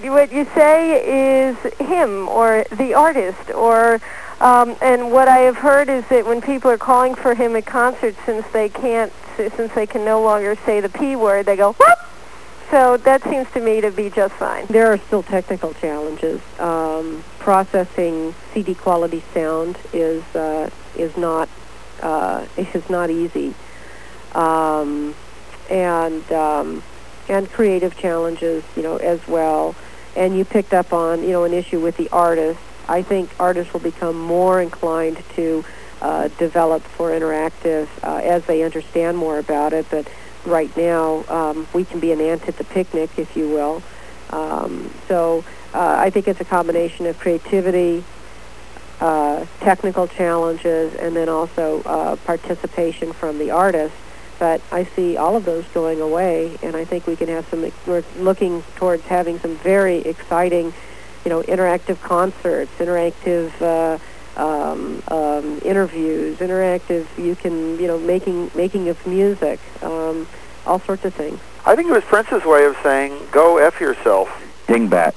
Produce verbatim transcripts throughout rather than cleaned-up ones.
What you say is him or the artist, or um, and what I have heard is that when people are calling for him at concerts, since they can't, since they can no longer say the P word, they go whoop. So that seems to me to be just fine. There are still technical challenges. Um, processing C D quality sound is uh, is not uh, is not easy, um, and um, and creative challenges, you know, as well. And you picked up on, you know, an issue with the artists. I think artists will become more inclined to uh, develop for interactive uh, as they understand more about it. But right now, um, we can be an ant at the picnic, if you will. Um, so uh, I think it's a combination of creativity, uh, technical challenges, and then also uh, participation from the artists. But I see all of those going away, and I think we can have some, we're looking towards having some very exciting, you know, interactive concerts, interactive uh, um, um, interviews, interactive, you can, you know, making making of music, um, all sorts of things. I think it was Prince's way of saying, go F yourself. Dingbat.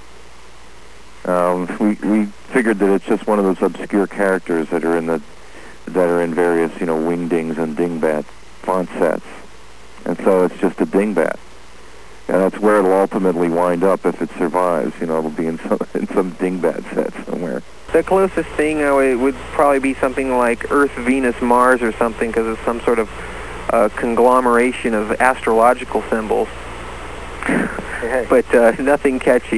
Um, we, we figured that it's just one of those obscure characters that are in the, that are in various, you know, wingdings and dingbat font sets. And so it's just a dingbat. And that's where it'll ultimately wind up if it survives. You know, it'll be in some, in some dingbat set somewhere. The closest thing uh, would probably be something like Earth, Venus, Mars or something, because it's some sort of uh, conglomeration of astrological symbols. But uh, nothing catchy.